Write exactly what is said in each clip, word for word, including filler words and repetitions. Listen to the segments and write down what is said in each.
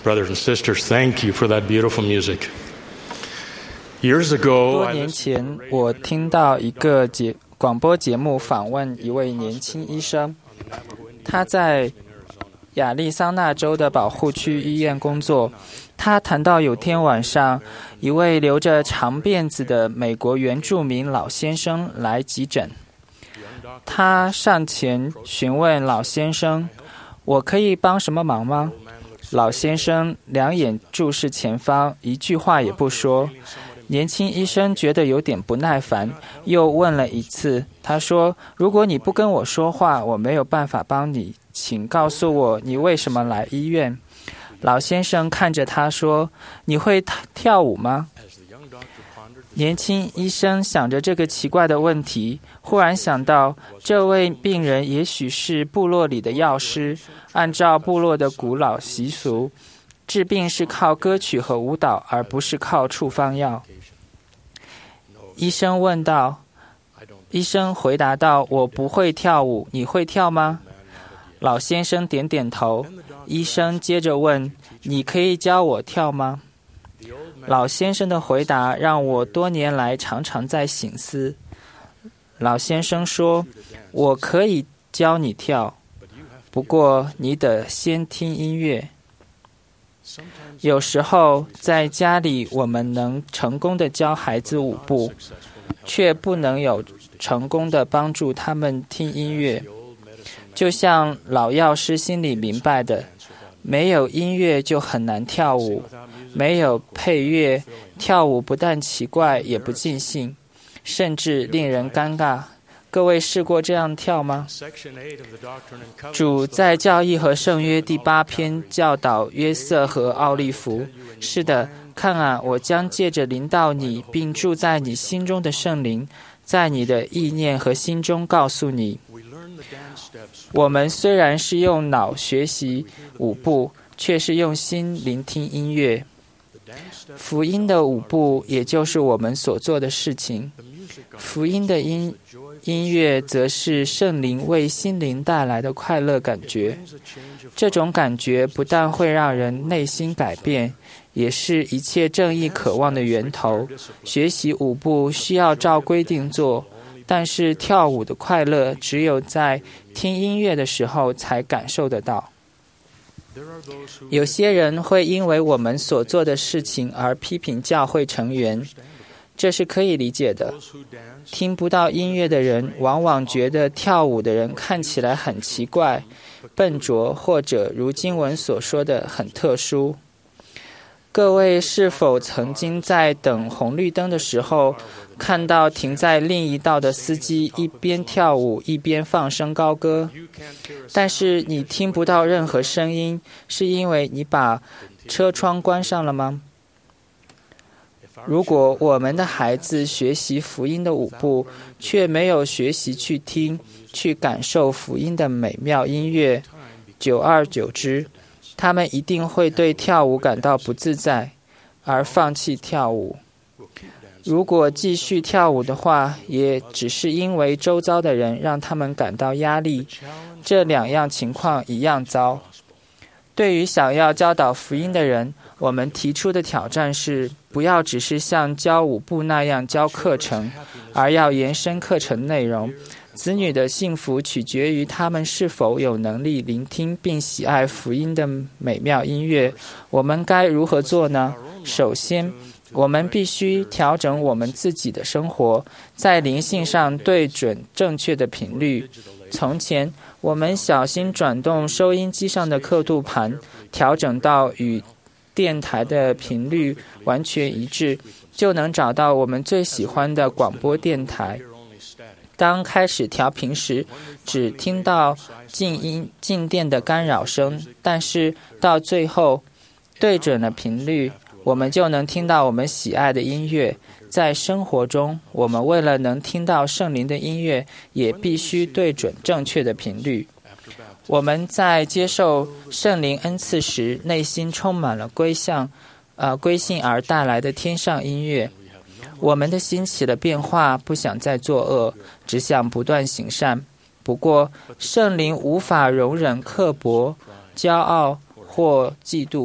Brothers and sisters, thank you for that beautiful music. Years ago, 多年前，我听到一个节广播节目访问一位年轻医生，他在亚利桑那州的保护区医院工作。他谈到有天晚上，一位留着长辫子的美国原住民老先生来急诊。他上前询问老先生：“我可以帮什么忙吗？”老先生两眼注视前方，一句话也不说。年轻医生觉得有点不耐烦，又问了一次。他说：“如果你不跟我说话，我没有办法帮你，请告诉我你为什么来医院。”老先生看着他说：“你会跳舞吗？”年轻医生想着这个奇怪的问题，忽然想到这位病人也许是部落里的药师，按照部落的古老习俗，治病是靠歌曲和舞蹈，而不是靠处方药。医生问道，医生回答道：“我不会跳舞，你会跳吗？”老先生点点头。医生接着问：“你可以教我跳吗？”老先生的回答让我多年来常常在省思。老先生说：“我可以教你跳，不过你得先听音乐。”有时候在家里，我们能成功的教孩子舞步，却不能有成功的帮助他们听音乐。就像老药师心里明白的，没有音乐就很难跳舞，没有配乐，跳舞不但奇怪，也不尽兴，甚至令人尴尬。各位试过这样跳吗？主在教义和圣约第八篇教导约瑟和奥利弗：“是的，看啊，我将借着临到你并住在你心中的圣灵，在你的意念和心中告诉你。”我们虽然是用脑学习舞步，却是用心聆听音乐。福音的舞步也就是我们所做的事情。福音的音音乐则是圣灵为心灵带来的快乐感觉。这种感觉不但会让人内心改变，也是一切正义渴望的源头。学习舞步需要照规定做，但是跳舞的快乐只有在听音乐的时候才感受得到。有些人会因为我们所做的事情而批评教会成员，这是可以理解的。听不到音乐的人往往觉得跳舞的人看起来很奇怪、笨拙，或者如经文所说的很特殊。各位是否曾经在等红绿灯的时候，看到停在另一道的司机一边跳舞一边放声高歌？但是你听不到任何声音，是因为你把车窗关上了吗？如果我们的孩子学习福音的舞步，却没有学习去听、去感受福音的美妙音乐，久而久之，他们一定会对跳舞感到不自在，而放弃跳舞。如果继续跳舞的话，也只是因为周遭的人让他们感到压力，这两样情况一样糟。对于想要教导福音的人，我们提出的挑战是，不要只是像教舞步那样教课程，而要延伸课程内容。子女的幸福取决于他们是否有能力聆听并喜爱福音的美妙音乐。我们该如何做呢？首先，我们必须调整我们自己的生活，在灵性上对准正确的频率。从前，我们小心转动收音机上的刻度盘，调整到与电台的频率完全一致，就能找到我们最喜欢的广播电台。当开始调频时，只听到静音静电的干扰声，但是到最后对准了频率，我们就能听到我们喜爱的音乐。在生活中，我们为了能听到圣灵的音乐，也必须对准正确的频率。我们在接受圣灵恩赐时，内心充满了归向呃归信而带来的天上音乐。我们的心起了变化，不想再作恶，只想不断行善。不过，圣灵无法容忍刻薄、骄傲或嫉妒。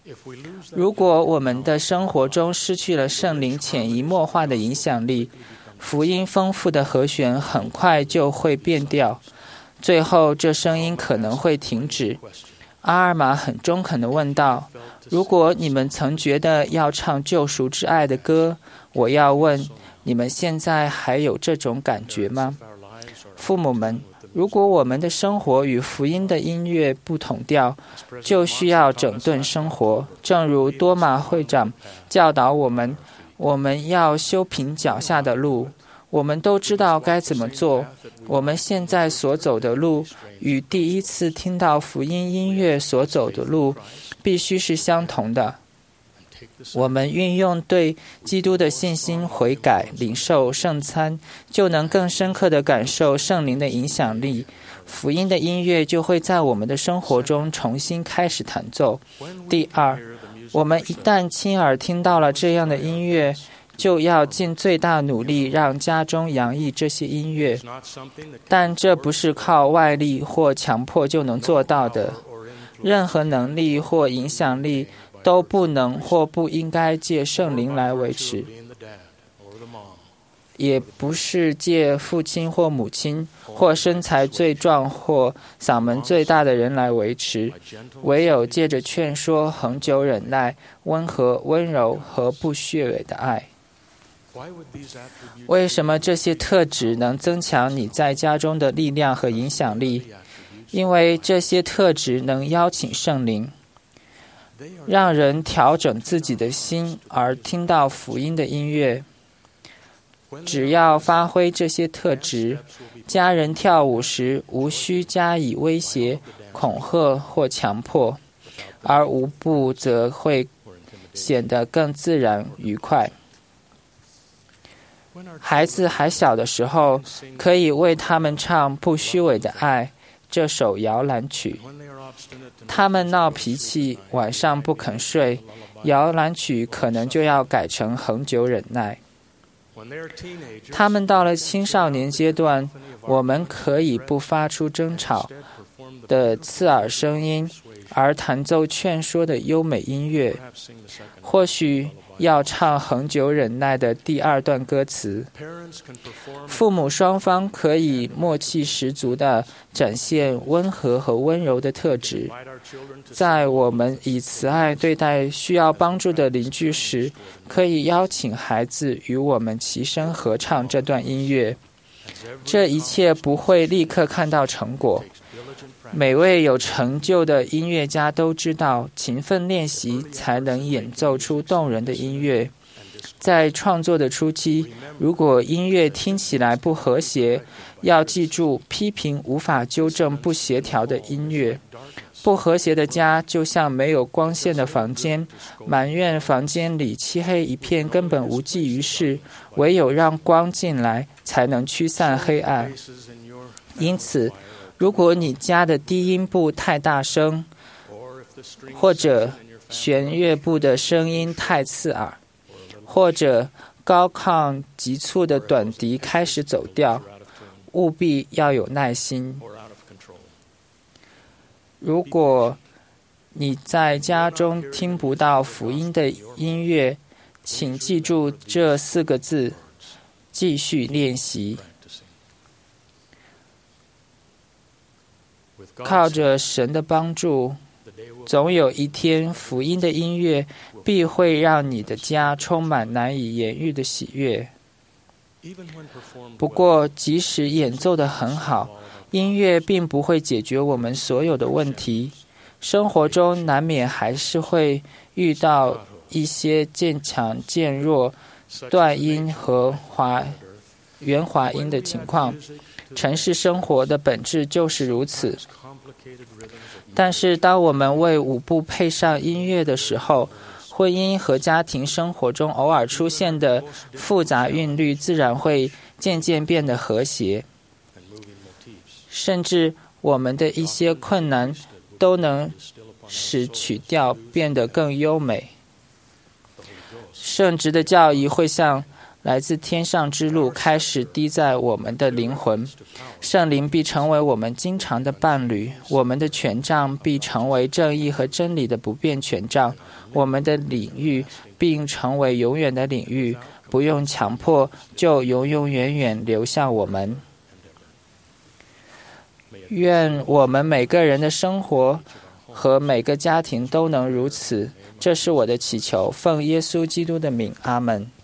如果我们的生活中失去了圣灵潜移默化的影响力，福音丰富的和弦很快就会变调，最后这声音可能会停止。阿尔玛很中肯地问道，如果你们曾觉得要唱救赎之爱的歌，我要问，你们现在还有这种感觉吗？父母们，如果我们的生活与福音的音乐不同调，就需要整顿生活。正如多马会长教导我们，我们要修平脚下的路。我们都知道该怎么做。我们现在所走的路与第一次听到福音音乐所走的路必须是相同的。我们运用对基督的信心悔改，领受圣餐，就能更深刻地感受圣灵的影响力。福音的音乐就会在我们的生活中重新开始弹奏。第二，我们一旦亲耳听到了这样的音乐，就要尽最大努力让家中洋溢这些音乐，但这不是靠外力或强迫就能做到的。任何能力或影响力都不能或不应该借圣灵来维持，也不是借父亲或母亲或身材最壮或嗓门最大的人来维持，唯有借着劝说、恒久忍耐、温和、温柔和不虚伪的爱。为什么这些特质能增强你在家中的力量和影响力？因为这些特质能邀请圣灵，让人调整自己的心而听到福音的音乐。只要发挥这些特质，家人跳舞时无需加以威胁、恐吓或强迫，而舞步则会显得更自然愉快。孩子还小的时候，可以为他们唱《不虚伪的爱》这首摇篮曲。他们闹脾气，晚上不肯睡，摇篮曲可能就要改成恒久忍耐。他们到了青少年阶段，我们可以不发出争吵的刺耳声音，而弹奏劝说的优美音乐。或许要唱恒久忍耐的第二段歌词。父母双方可以默契十足地展现温和和温柔的特质。在我们以慈爱对待需要帮助的邻居时，可以邀请孩子与我们齐声合唱这段音乐。这一切不会立刻看到成果。每位有成就的音乐家都知道，勤奋练习才能演奏出动人的音乐。在创作的初期，如果音乐听起来不和谐，要记住，批评无法纠正不协调的音乐。不和谐的家就像没有光线的房间，埋怨房间里漆黑一片根本无济于事，唯有让光进来才能驱散黑暗。因此，如果你家的低音部太大声，或者弦乐部的声音太刺耳，或者高亢急促的短笛开始走调，务必要有耐心。如果你在家中听不到福音的音乐，请记住这四个字：继续练习。靠着神的帮助，总有一天福音的音乐必会让你的家充满难以言喻的喜悦。不过，即使演奏得很好，音乐并不会解决我们所有的问题。生活中难免还是会遇到一些渐强渐弱、断音和滑圆滑音的情况。城市生活的本质就是如此。但是当我们为舞步配上音乐的时候，婚姻和家庭生活中偶尔出现的复杂韵律自然会渐渐变得和谐，甚至我们的一些困难都能使曲调变得更优美。圣职的教义会像来自天上之路开始滴在我们的灵魂，圣灵必成为我们经常的伴侣，我们的权杖必成为正义和真理的不变权杖，我们的领域并成为永远的领域，不用强迫就永永远远留下我们。愿我们每个人的生活和每个家庭都能如此，这是我的祈求，奉耶稣基督的名，阿们。